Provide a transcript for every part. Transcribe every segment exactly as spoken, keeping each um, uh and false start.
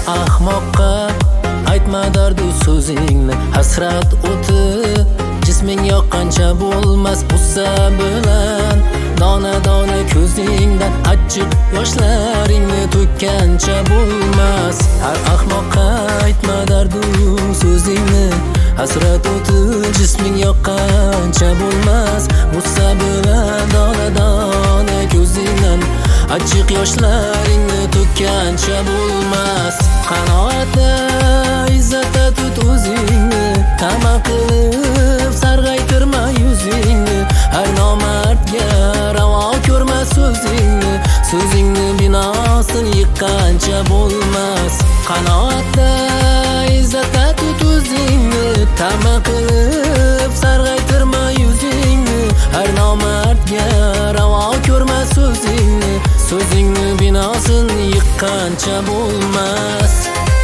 ahmoqqa aytma dardu so'zingni. Hasrat o'ti jisming yoqqancha bo'lmas g'ussa bilan. Dona dona ko'zingdan achchiq yoshlaringni to'kkancha bo'lmas. Har ahmoqqa aytma dardu so'zingni. Hasrat o'ti jisming yoqqancha bo'lmas g'ussa bilan. Dona dona ko'zingdan achchiq yoshlaringni to'kkancha bo'lmas. Qanoatda izzatda tut o'zingni. Tama qilib sarg'aytirma yuzingni. Har nomardga ravo ko'rma so'zingni. So'zingni binosin yiqqancha bo'lmas. Qanoatda izzatda tut o'zingni. Tama qilib sarg'aytirma yuzingni. Har nomardga ravo ko'rma so'zingni. So'zingni binosin yiqqancha bo'lmas.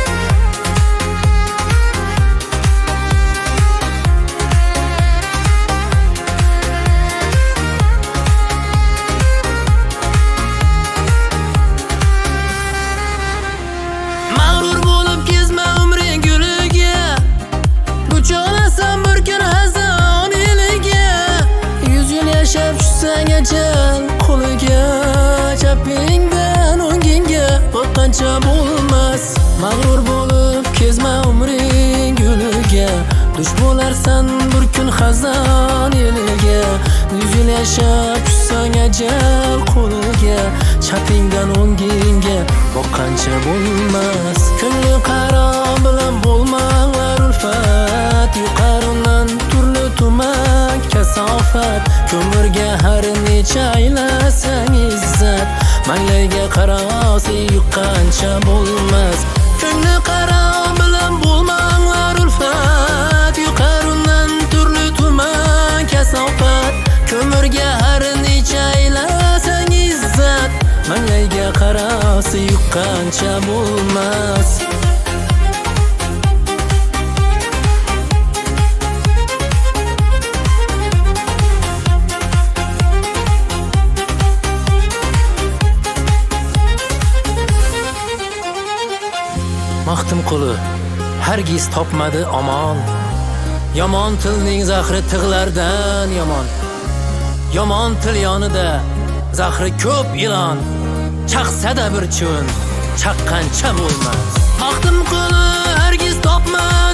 Mag'rur bo'lib kezma umring guliga. Buchonasan bir kun hazon eliga. Yuz yil yashab tushsang ajal qo'liga. Chapingdan o'ngingga boqqancha bo'lmas. Mag'rur bo'lib kezma umring guliga. Dush bo'larsan bir kun xazon eliga. Yuz yil yashab tushsang ajal qo'liga. Chapingdan o'ngingga boqqancha bo'lmas. Ko'ngli qaro bilan bo'lmanglar ulfat. Yuqoridan turli tuman kasofat. Ko'mirga har necha aylasang izzat. Manglayga qarasi yuqqancha bo'lmas. Ko'ngli qaro bilan bo'lmanglar ulfat. Yuqoridan turli tuman kasofat. Ko'mirga har necha aylasang izzat. Manglayga qarasi yuqqancha bo'lmas. Maxtum quli hargiz topmadi omon. Yomon tilning zahri tig'lardan yomon. Yomon til yonida zahri ko'p ilon. Chaqsada bir chun chaqqancha bo'lmas. Maxtum quli hargiz topmadi